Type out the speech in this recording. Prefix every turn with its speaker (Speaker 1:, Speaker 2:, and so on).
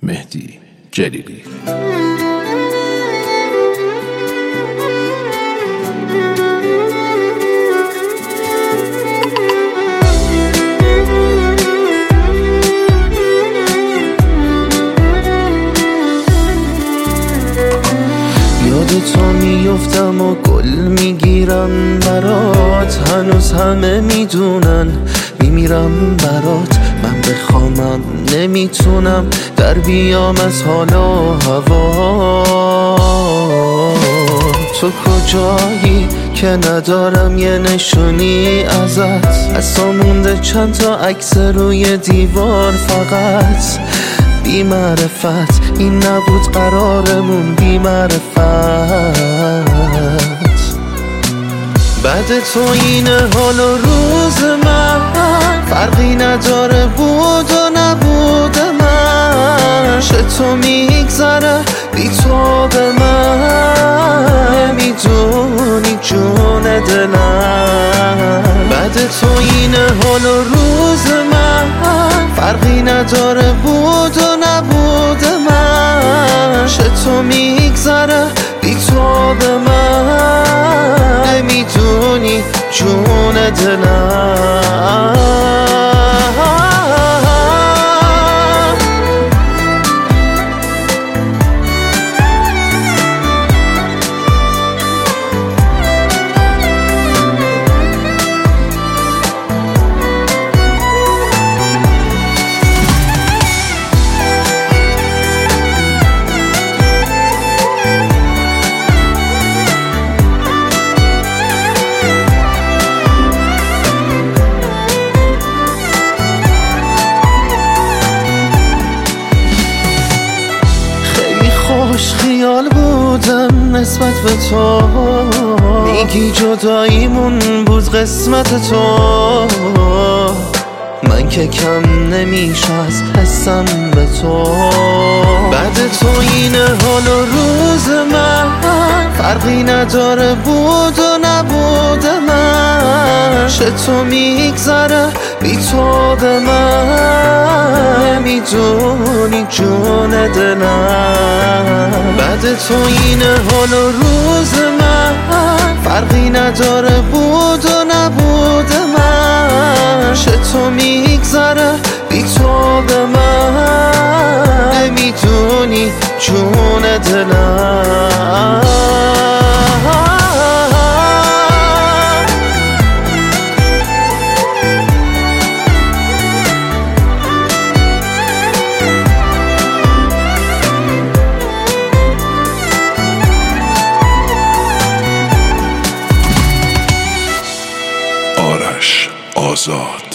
Speaker 1: مهدی جلیلی.
Speaker 2: یاد تو میفتم و گل میگیرم برات، هنوز همه میدونن میمیرم برات. من بخوامم نمیتونم در بیام از حال و هوا. تو کجایی که ندارم یه نشونی ازت؟ از تو مونده چند تا عکس روی دیوار فقط. بی معرفت این نبود قرارمون، بی معرفت. بعد تو این حال و روز من فرقی نداره بود و نبود من. چطور میگذره بی تو به من، نمیدونی جون دلم. بعد تو این حال و روز من فرقی نداره بود و نبود من. چطور میگذره بی تو به من، نمیدونی جون دلم. خوش خیال بودم نسبت به تو، میگی جداییمون بود قسمت تو. من که کم نمیشه از حسم به تو. بعد تو این حال و روز من فرقی نداره بود و نبود من. چطور میگذره بی تو به من، نمیدونی جون دلم. بعد تو این حال و روز من فرقی نداره بود و نبود من. چطور میگذره بی تو به من، نمیدونی جون دلم.
Speaker 1: آرش آزاد.